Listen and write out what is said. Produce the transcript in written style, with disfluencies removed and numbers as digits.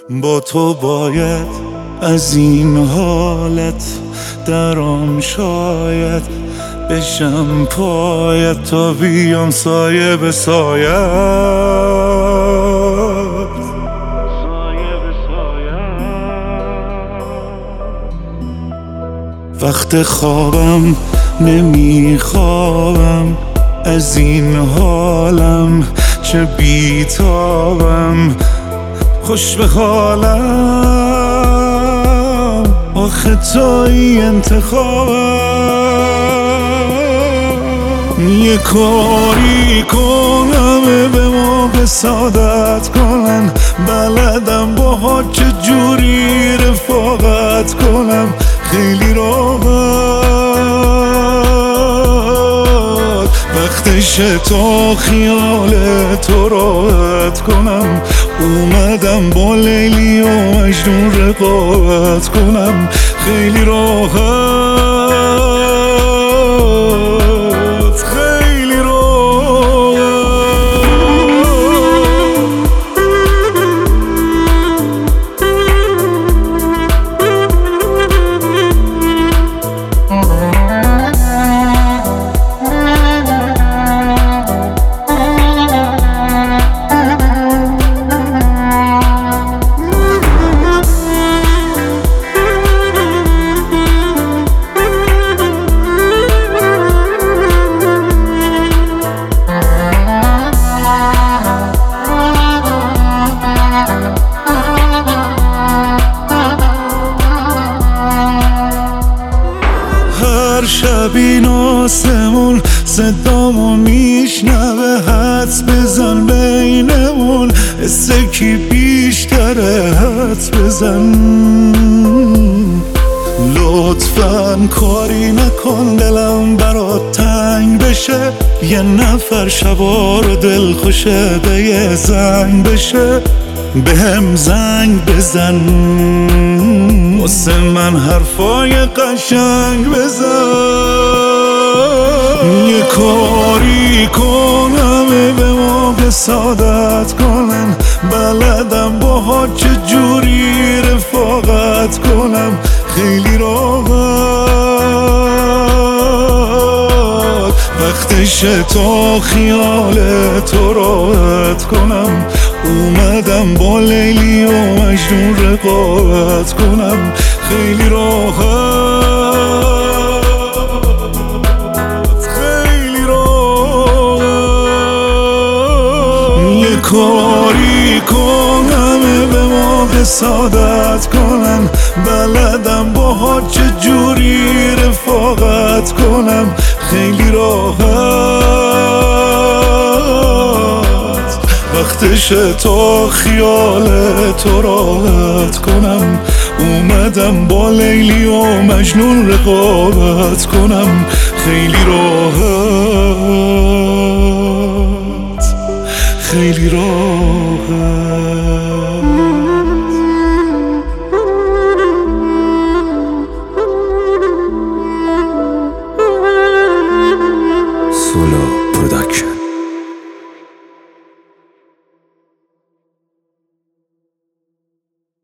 با تو باید از این حالت درام، شاید بشم پایت تا بیام سایه به سایت. وقت خوابم نمیخوابم از این حالم، چه بیتابم خوش به حالم، آخه توی انتخابم. یه کاری کنم به موقع سعادت کنن، بلدم با چه جوری رفاقت کنم خیلی راحت. وقتش تا خیال تو راحت کنم، اومدم با لیلی و مجنون رقابت کنم خیلی راحت، خیلی راحت. شب این آسمون صدامو میشنوه، حدس بزن بینمون استکی بیشتره، حدس بزن. لطفاً کاری نکن دلم برات تنگ بشه، یه نفر شبا رو دل خوشه به یه زنگ بشه، به هم زنگ بزن واسه من حرفای قشنگ بزن. یه کاری کنم به موقع سعادت کنن، بلدم با چه جوری رفاقت کنم خیلی راحت. وقتش تا خیال تو راحت کنم، اومدم با لیلی و مجنون رقابت کنم خیلی راحت، خیلی راحت. یه کاری کنم به موقع سعادت کنن، بلدم با چه جوری رفاقت کنم خیلی راحت. وقتش تا خیال تو راحت کنم، اومدم با لیلی و مجنون رقابت کنم خیلی راحت، خیلی راحت.